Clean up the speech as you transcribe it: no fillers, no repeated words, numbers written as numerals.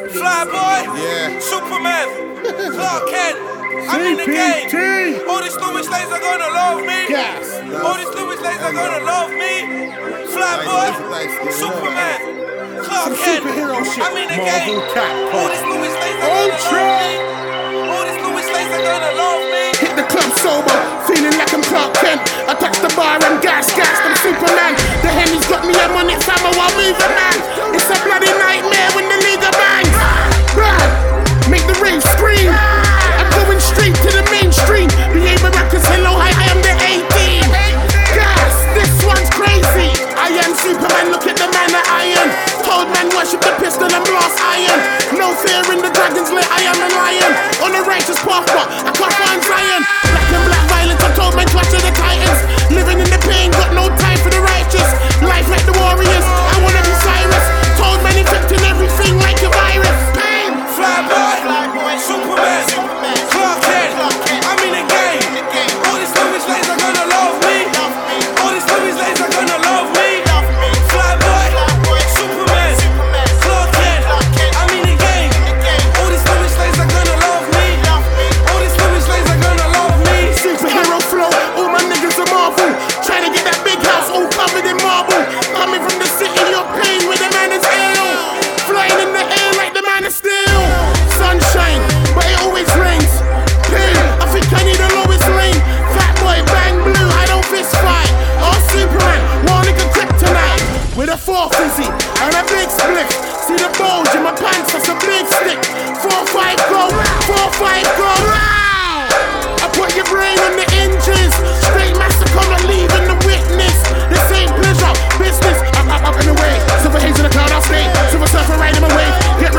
Flyboy, Yeah. Superman, Clark Kent, I'm in the game. All these Louis slaves are gonna love me. Gas. All these Louis slaves are gonna love me. Flyboy, Superman, Clark Kent, superhero shit. I'm in the Marvel game. Cat. All these Louis slaves are gonna love me. All these Louis slaves are gonna love me. Hit the club sober, feeling like I'm Clark Kent. I touch the bar, I'm gassed, I'm Superman. The Henny's got me, I'm on it, Samo, I'll move a man. It's a bloody nightmare when the leader bangs. Bang, make the rave scream. I'm going straight to the mainstream. Behave Maracas, hello, hi, I am the 18. Gas, this one's crazy. I am Superman, look at the man of iron. Told man worship the pistol and blast iron. No fear in the dragon's lit, I am a lion. On the righteous path, but I can't find Zion. Black and black violence, I told man clash of the titans. Living in the pain, got no time for the righteous. Life like the warriors, I wanna be Cyrus. Told man infecting everything like a virus. Pain. Flyboy, Superman, Clark Kent, I'm in the game. All these Louis slaves are gonna love me. All these Louis slaves are gonna love me. Flyboy, Superman, Clark Kent, I'm in the game. All these Louis slaves are gonna love me. All these Louis slaves are gonna love me. Superhero flow, all my niggas are Marvel. Trying to get that big house all covered in marble. Coming from the city of pain where the man is ill. Flying in the air like the man is still. Sunshine, but it always rains. Pain, I think I need a lowest lane. Fat boy, bang blue, I don't fist fight. Oh Superman, one nigga kryptonite. With a 4 fizzy and a big split. See the bulge in my pants, that's a big stick. 4-5 go, 4-5 go. I put your brain on the hinges. Straight massacre, not leaving the witness. This ain't pleasure, business. Up and away. Silver haze in the cloud, I'll stay. Silver surfer riding my wave. Get